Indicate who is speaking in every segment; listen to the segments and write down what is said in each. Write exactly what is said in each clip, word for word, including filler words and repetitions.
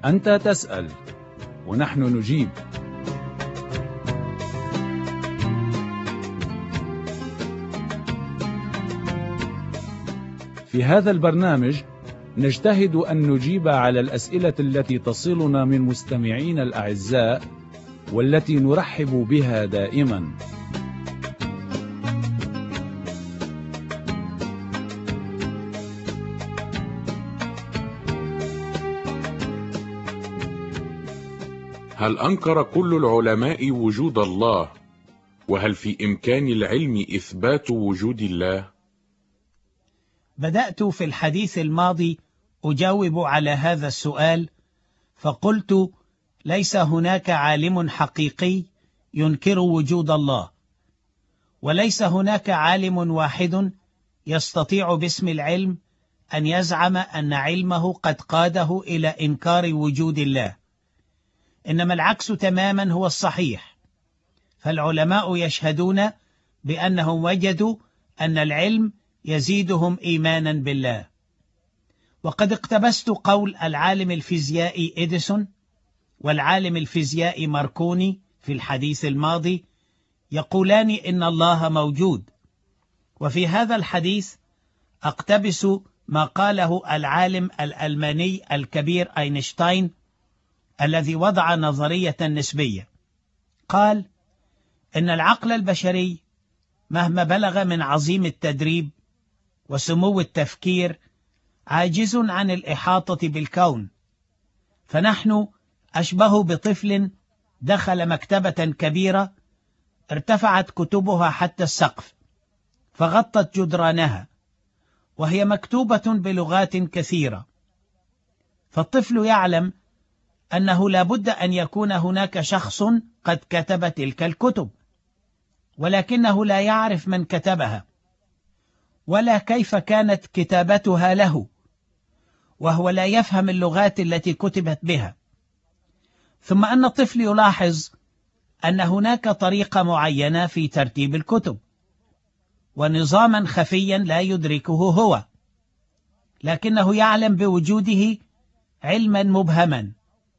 Speaker 1: أنت تسأل ونحن نجيب. في هذا البرنامج نجتهد أن نجيب على الأسئلة التي تصلنا من مستمعين الأعزاء والتي نرحب بها دائما.
Speaker 2: هل أنكر كل العلماء وجود الله؟ وهل في إمكان العلم إثبات وجود الله؟
Speaker 3: بدأت في الحديث الماضي أجاوب على هذا السؤال، فقلت: ليس هناك عالم حقيقي ينكر وجود الله، وليس هناك عالم واحد يستطيع باسم العلم أن يزعم أن علمه قد قاده إلى إنكار وجود الله، إنما العكس تماما هو الصحيح. فالعلماء يشهدون بأنهم وجدوا أن العلم يزيدهم إيمانا بالله. وقد اقتبست قول العالم الفيزيائي إديسون والعالم الفيزيائي ماركوني في الحديث الماضي، يقولان إن الله موجود، وفي هذا الحديث أقتبس ما قاله العالم الألماني الكبير أينشتاين الذي وضع نظرية النسبية. قال إن العقل البشري مهما بلغ من عظيم التدريب وسمو التفكير عاجز عن الإحاطة بالكون، فنحن أشبه بطفل دخل مكتبة كبيرة ارتفعت كتبها حتى السقف فغطت جدرانها، وهي مكتوبة بلغات كثيرة، فالطفل يعلم أنه لا بد أن يكون هناك شخص قد كتب تلك الكتب، ولكنه لا يعرف من كتبها ولا كيف كانت كتابتها له، وهو لا يفهم اللغات التي كتبت بها. ثم أن الطفل يلاحظ أن هناك طريقة معينة في ترتيب الكتب ونظاما خفيا لا يدركه هو، لكنه يعلم بوجوده علما مبهما.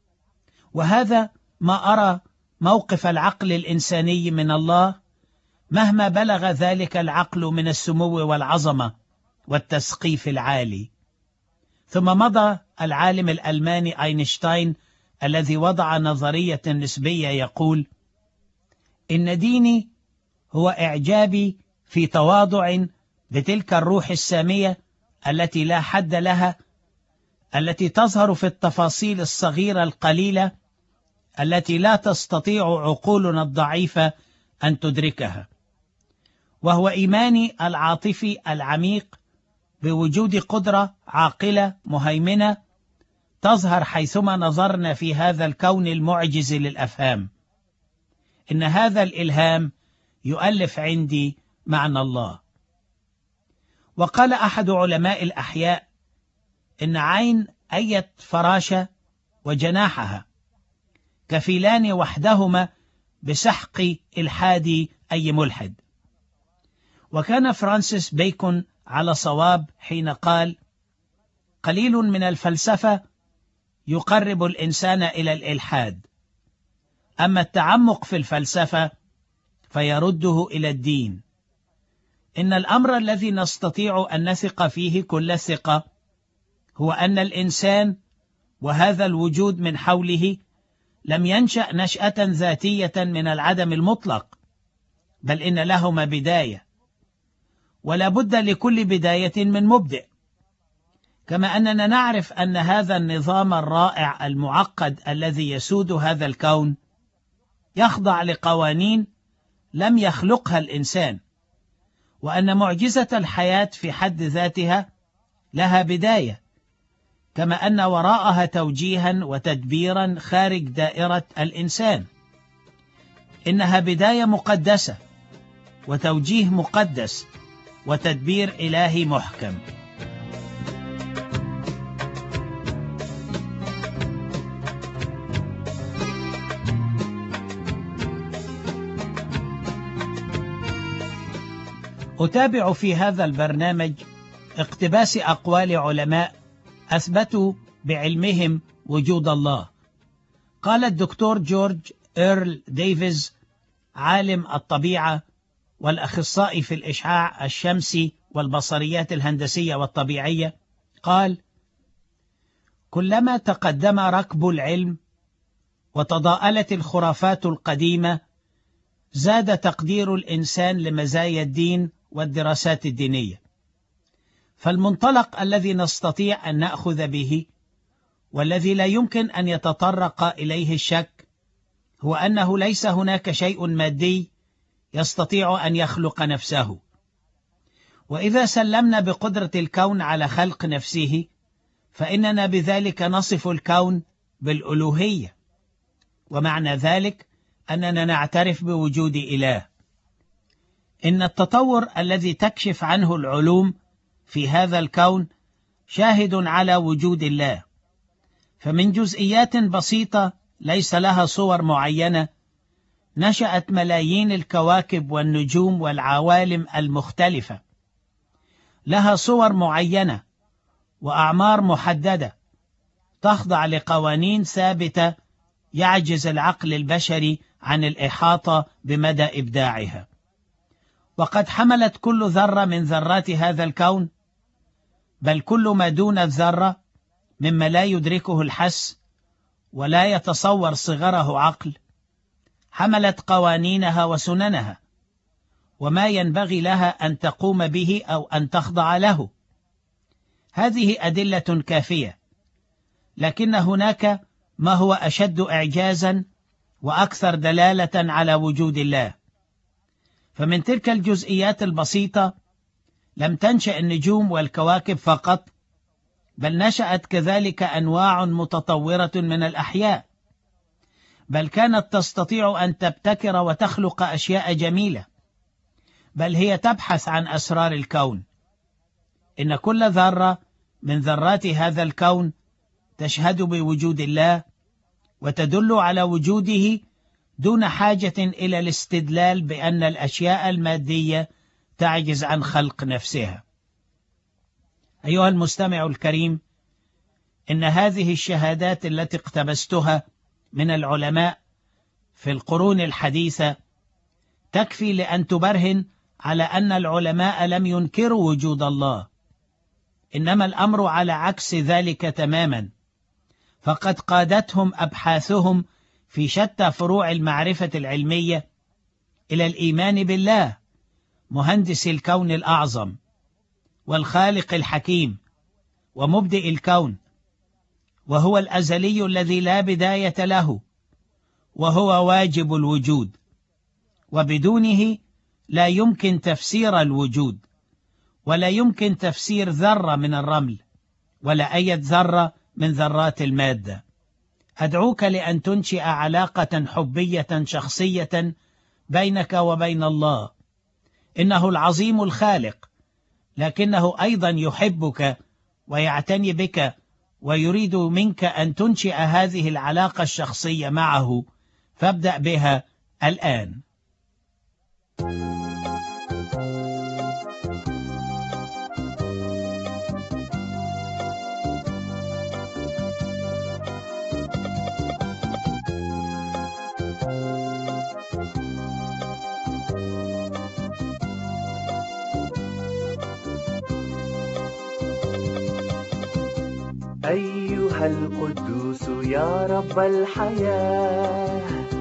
Speaker 3: وهذا ما أرى موقف العقل الإنساني من الله مهما بلغ ذلك العقل من السمو والعظمة والتسقيف العالي. ثم مضى العالم الألماني أينشتاين الذي وضع نظرية النسبية يقول: إن ديني هو إعجابي في تواضع بتلك الروح السامية التي لا حد لها، التي تظهر في التفاصيل الصغيرة القليلة التي لا تستطيع عقولنا الضعيفة أن تدركها، وهو إيماني العاطفي العميق بوجود قدرة عاقلة مهيمنة تظهر حيثما نظرنا في هذا الكون المعجز للأفهام. إن هذا الإلهام يؤلف عندي معنى الله. وقال أحد علماء الأحياء إن عين أية فراشة وجناحها كفيلان وحدهما بسحق إلحاد أي ملحد. وكان فرانسيس بيكون على صواب حين قال: قليل من الفلسفة يقرب الإنسان إلى الإلحاد، أما التعمق في الفلسفة فيرده إلى الدين. إن الأمر الذي نستطيع أن نثق فيه كل الثقة هو أن الإنسان وهذا الوجود من حوله لم ينشأ نشأة ذاتية من العدم المطلق، بل إن لهما بداية، ولا بد لكل بداية من مبدئ. كما أننا نعرف أن هذا النظام الرائع المعقد الذي يسود هذا الكون يخضع لقوانين لم يخلقها الإنسان، وأن معجزة الحياة في حد ذاتها لها بداية، كما أن وراءها توجيها وتدبيرا خارج دائرة الإنسان. إنها بداية مقدسة وتوجيه مقدس وتدبير إلهي محكم. أتابع في هذا البرنامج اقتباس أقوال علماء أثبتوا بعلمهم وجود الله. قال الدكتور جورج إيرل ديفيز عالم الطبيعة والأخصائي في الإشعاع الشمسي والبصريات الهندسية والطبيعية، قال: كلما تقدم ركب العلم وتضاءلت الخرافات القديمة زاد تقدير الإنسان لمزايا الدين والدراسات الدينية. فالمنطلق الذي نستطيع أن نأخذ به والذي لا يمكن أن يتطرق إليه الشك هو أنه ليس هناك شيء مادي يستطيع أن يخلق نفسه. وإذا سلمنا بقدرة الكون على خلق نفسه فإننا بذلك نصف الكون بالألوهية، ومعنى ذلك أننا نعترف بوجود إله. إن التطور الذي تكشف عنه العلوم في هذا الكون شاهد على وجود الله، فمن جزئيات بسيطة ليس لها صور معينة نشأت ملايين الكواكب والنجوم والعوالم المختلفة، لها صور معينة وأعمار محددة تخضع لقوانين ثابتة يعجز العقل البشري عن الإحاطة بمدى إبداعها. وقد حملت كل ذرة من ذرات هذا الكون، بل كل ما دون الذرة مما لا يدركه الحس ولا يتصور صغره عقل، حملت قوانينها وسننها وما ينبغي لها أن تقوم به أو أن تخضع له. هذه أدلة كافية، لكن هناك ما هو أشد إعجازا وأكثر دلالة على وجود الله. فمن تلك الجزئيات البسيطة لم تنشأ النجوم والكواكب فقط، بل نشأت كذلك أنواع متطورة من الأحياء، بل كانت تستطيع أن تبتكر وتخلق أشياء جميلة، بل هي تبحث عن أسرار الكون. إن كل ذرة من ذرات هذا الكون تشهد بوجود الله وتدل على وجوده دون حاجة إلى الاستدلال بأن الأشياء المادية تعجز عن خلق نفسها. أيها المستمع الكريم، إن هذه الشهادات التي اقتبستها من العلماء في القرون الحديثة تكفي لأن تبرهن على أن العلماء لم ينكروا وجود الله، إنما الأمر على عكس ذلك تماما، فقد قادتهم أبحاثهم في شتى فروع المعرفة العلمية إلى الإيمان بالله مهندس الكون الأعظم والخالق الحكيم ومبدئ الكون، وهو الأزلي الذي لا بداية له، وهو واجب الوجود، وبدونه لا يمكن تفسير الوجود، ولا يمكن تفسير ذرة من الرمل ولا أي ذرة من ذرات المادة. أدعوك لأن تنشئ علاقة حبية شخصية بينك وبين الله. إنه العظيم الخالق، لكنه أيضا يحبك ويعتني بك ويريد منك أن تنشئ هذه العلاقة الشخصية معه، فابدأ بها الآن.
Speaker 4: أيها القدوس يا رب الحياة،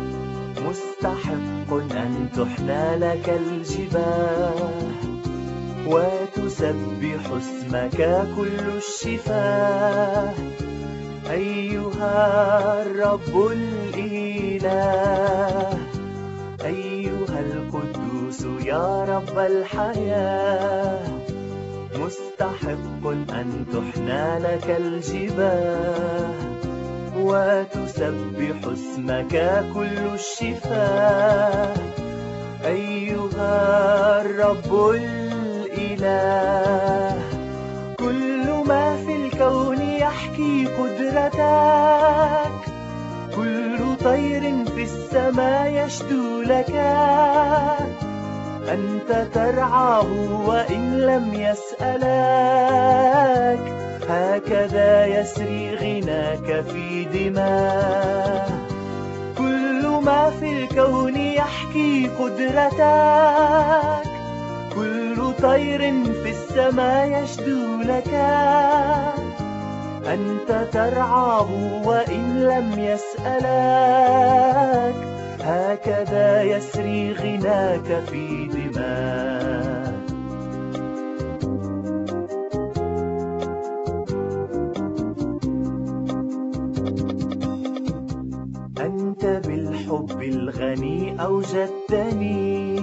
Speaker 4: مستحق أن تحنى لك الجباه، وتسبح اسمك كل الشفاه. أيها الرب الإله، أيها القدوس يا رب الحياة، مستحق أن تحنى لك الجباه، وتسبح اسمك كل الشفاه. أيها الرب الإله، كل ما في الكون يحكي قدرتك، كل طير في السماء يشدو لك. أنت ترعاه وإن لم يسألك، هكذا يسري غناك في دماه. كل ما في الكون يحكي قدرتك، كل طير في السماء يشدو لك. أنت ترعاه وإن لم يسألك، هكذا يسري غناك في دماك. أنت بالحب الغني أوجدتني،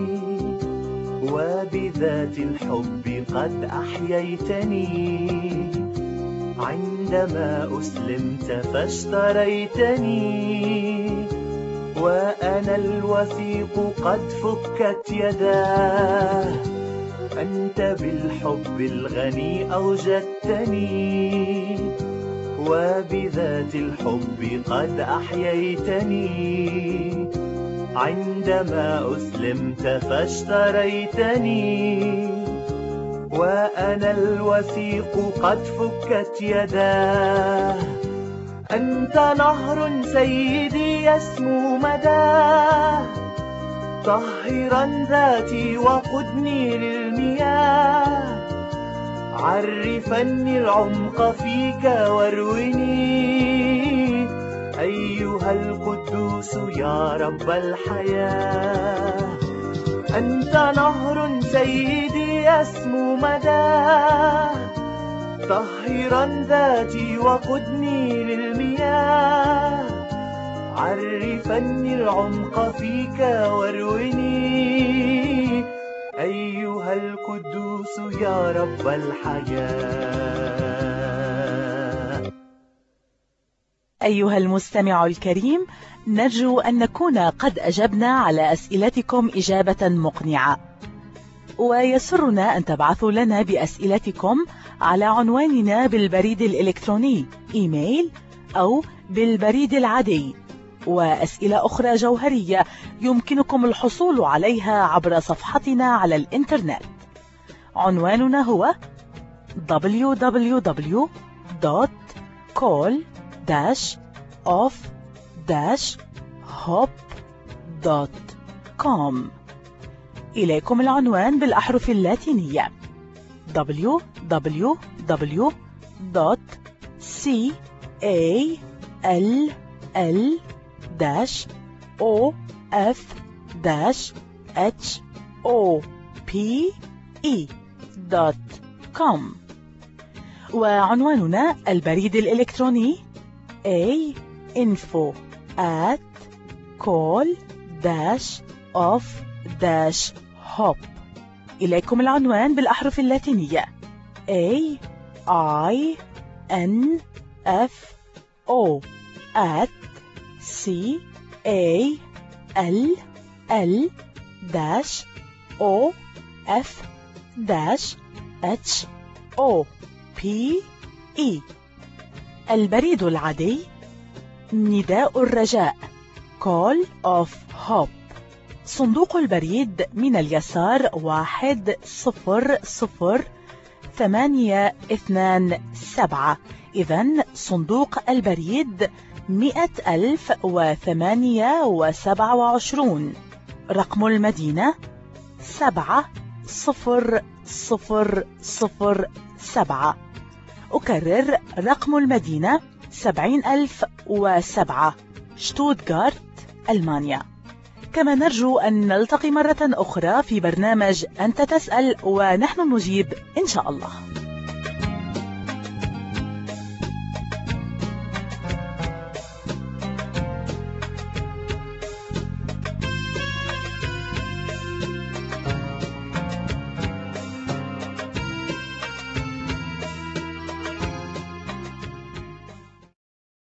Speaker 4: وبذات الحب قد أحييتني. عندما أسلمت فاشتريتني، وأنا الوثيق قد فكت يداه. أنت بالحب الغني أوجدتني، وبذات الحب قد أحييتني. عندما أسلمت فاشتريتني، وأنا الوثيق قد فكت يداه. أنت نهر سيدي يسمو مداه، طهرا ذاتي وقدني للمياه. عرفني العمق فيك وارويني، أيها القدوس يا رب الحياة. أنت نهر سيدي يسمو مداه، طهرا ذاتي وقدني للمياه. عرفني العمق فيك وارويني، أيها القدوس يا رب الحياة.
Speaker 5: أيها المستمع الكريم، نرجو أن نكون قد أجبنا على أسئلتكم إجابة مقنعة، ويسرنا أن تبعثوا لنا بأسئلتكم على عنواننا بالبريد الإلكتروني إيميل أو بالبريد العادي. وأسئلة أخرى جوهرية يمكنكم الحصول عليها عبر صفحتنا على الإنترنت. عنواننا هو دبليو دبليو دبليو دوت كول داش اوف داش هوب دوت كوم. إليكم العنوان بالأحرف اللاتينية دبليو دبليو دبليو دوت كول دوت كوم. وعنواننا البريد الإلكتروني a info at call dash of dash hop. إليكم العنوان بالأحرف اللاتينية a i n f o at c a l l dash o f dash h o p e. البريد العادي نداء الرجاء Call of Hope. صندوق البريد من اليسار واحد صفر صفر ثمانية اثنان سبعة. إذن صندوق البريد مئة ألف وثمانية وسبعة وعشرون. رقم المدينة سبعة صفر صفر صفر سبعة. أكرر رقم المدينة سبعين ألف وسبعة، شتوتغارت، ألمانيا. كما نرجو أن نلتقي مرة أخرى في برنامج أنت تسأل ونحن نجيب إن شاء الله.